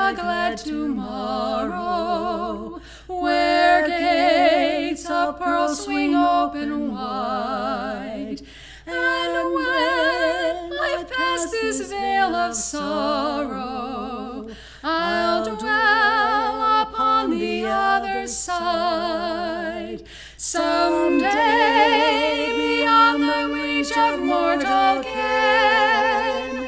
a glad tomorrow, where gates of pearl swing open wide. And when I've passed this vale of sorrow, I'll dwell upon the other side. Someday, beyond the reach of mortal ken,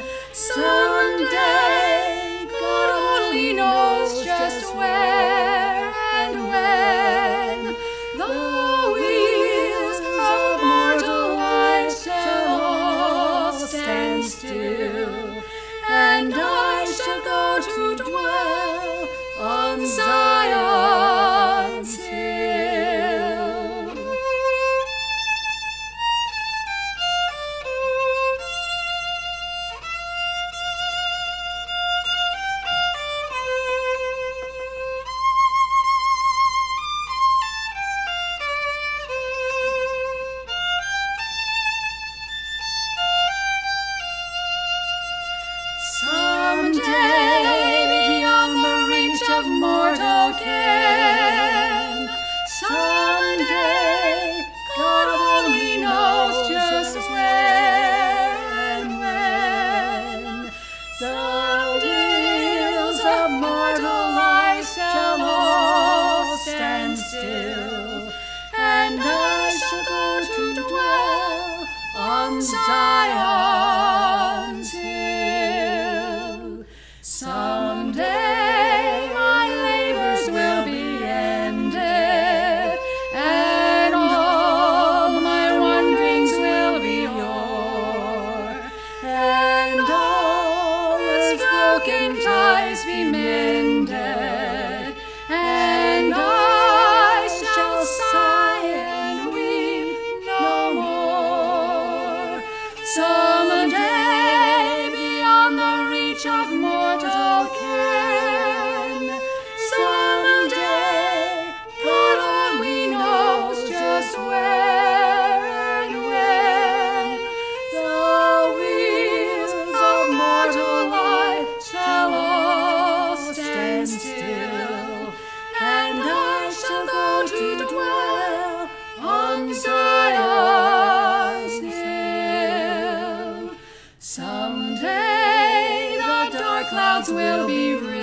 someday, God only knows just where and when, the wheels of mortal life shall all stand still, and I shall go to dwell on Zion's hill. Someday, beyond the reach of mortal ken, someday, God only knows just where and when, the wheels of mortal life shall all stand still, and I shall go to dwell on Zion's hill. Someday my labors will be ended, and all my wanderings will be o'er, and all its broken ties be mended, and I shall sigh and weep no more. Someday, beyond the reach of mortal ken, someday, God only knows just where and when, the wheels of mortal life shall all stand still, and I shall go to dwell on Zion's hill. Someday the dark clouds will be